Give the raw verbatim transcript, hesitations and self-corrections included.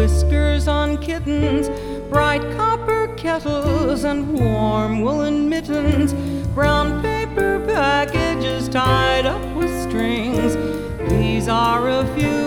whiskers on kittens, bright copper kettles and warm woolen mittens, brown paper packages tied up with strings. These are a few